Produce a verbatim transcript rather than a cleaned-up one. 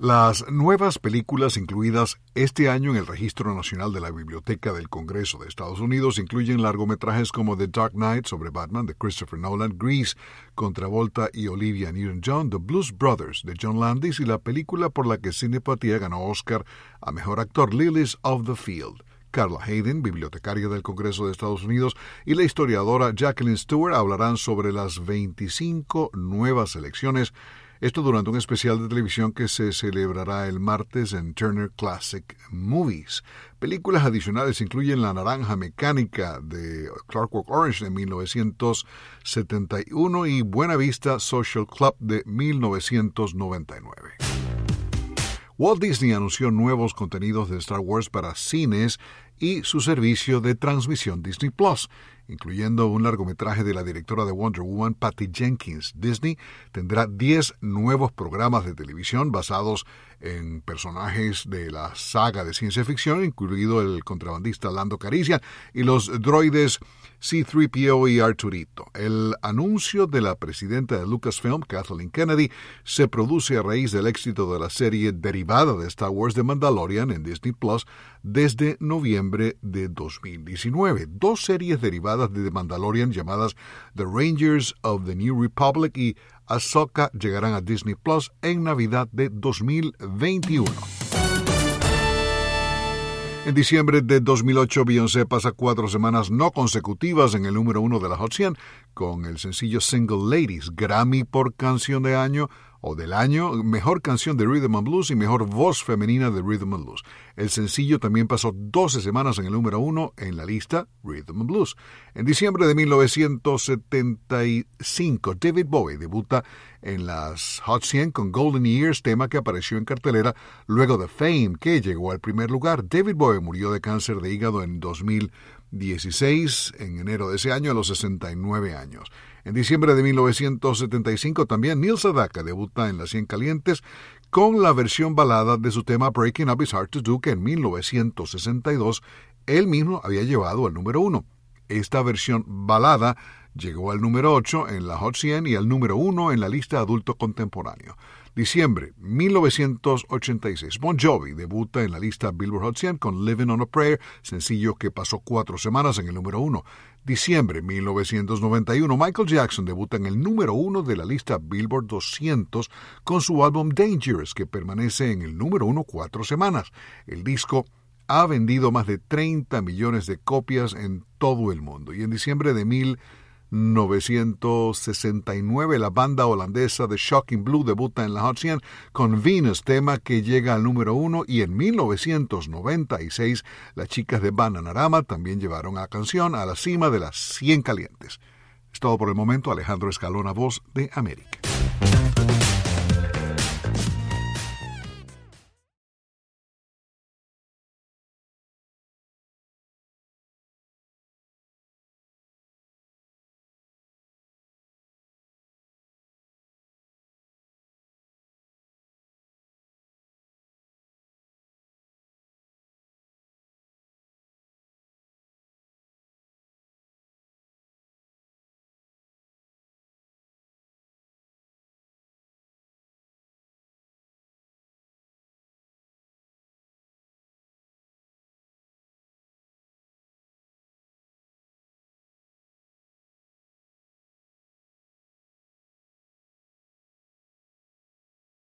Las nuevas películas incluidas este año en el Registro Nacional de la Biblioteca del Congreso de Estados Unidos incluyen largometrajes como The Dark Knight sobre Batman de Christopher Nolan, Grease con Travolta y Olivia Newton-John, The Blues Brothers de John Landis y la película por la que Sidney Poitier ganó Oscar a Mejor Actor, Lilies of the Field. Carla Hayden, bibliotecaria del Congreso de Estados Unidos, y la historiadora Jacqueline Stewart hablarán sobre las veinticinco nuevas elecciones. Esto durante un especial de televisión que se celebrará el martes en Turner Classic Movies. Películas adicionales incluyen La Naranja Mecánica de Clockwork Orange de mil novecientos setenta y uno y Buena Vista Social Club de mil novecientos noventa y nueve. Walt Disney anunció nuevos contenidos de Star Wars para cines y su servicio de transmisión Disney Plus, incluyendo un largometraje de la directora de Wonder Woman, Patty Jenkins. Disney tendrá diez nuevos programas de televisión basados en personajes de la saga de ciencia ficción, incluido el contrabandista Lando Calrissian y los droides C tres P O y Arturito. El anuncio de la presidenta de Lucasfilm, Kathleen Kennedy, se produce a raíz del éxito de la serie derivada de Star Wars The Mandalorian en Disney Plus desde noviembre de dos mil diecinueve. Dos series derivadas de The Mandalorian llamadas The Rangers of the New Republic y Ahsoka llegarán a Disney Plus en Navidad de dos mil veintiuno. En diciembre de dos mil ocho, Beyoncé pasa cuatro semanas no consecutivas en el número uno de la Hot cien con el sencillo Single Ladies, Grammy por Canción de Año o del Año, Mejor Canción de Rhythm and Blues y Mejor Voz Femenina de Rhythm and Blues. El sencillo también pasó doce semanas en el número uno en la lista Rhythm and Blues. En diciembre de mil novecientos setenta y cinco, David Bowie debuta en las Hot cien con Golden Years, tema que apareció en cartelera luego de Fame, que llegó al primer lugar. David Bowie murió de cáncer de hígado en dos mil dieciséis, en enero de ese año, a los sesenta y nueve años. En diciembre de mil novecientos setenta y cinco también Neil Sedaka debuta en las cien Calientes con la versión balada de su tema Breaking Up Is Hard to Do, que en mil novecientos sesenta y dos él mismo había llevado al número uno. Esta versión balada llegó al número ocho en la Hot cien y al número uno en la lista adulto contemporáneo. Diciembre mil novecientos ochenta y seis, Bon Jovi debuta en la lista Billboard Hot cien con Living on a Prayer, sencillo que pasó cuatro semanas en el número uno. Diciembre mil novecientos noventa y uno, Michael Jackson debuta en el número uno de la lista Billboard doscientos con su álbum Dangerous, que permanece en el número uno cuatro semanas. El disco ha vendido más de treinta millones de copias en todo el mundo. Y en diciembre de mil novecientos sesenta y nueve, la banda holandesa The Shocking Blue debuta en la Hot cien con Venus, tema que llega al número uno, y en mil novecientos noventa y seis las chicas de Bananarama también llevaron la canción a la cima de las cien Calientes. Es todo por el momento. Alejandro Escalona, Voz de América.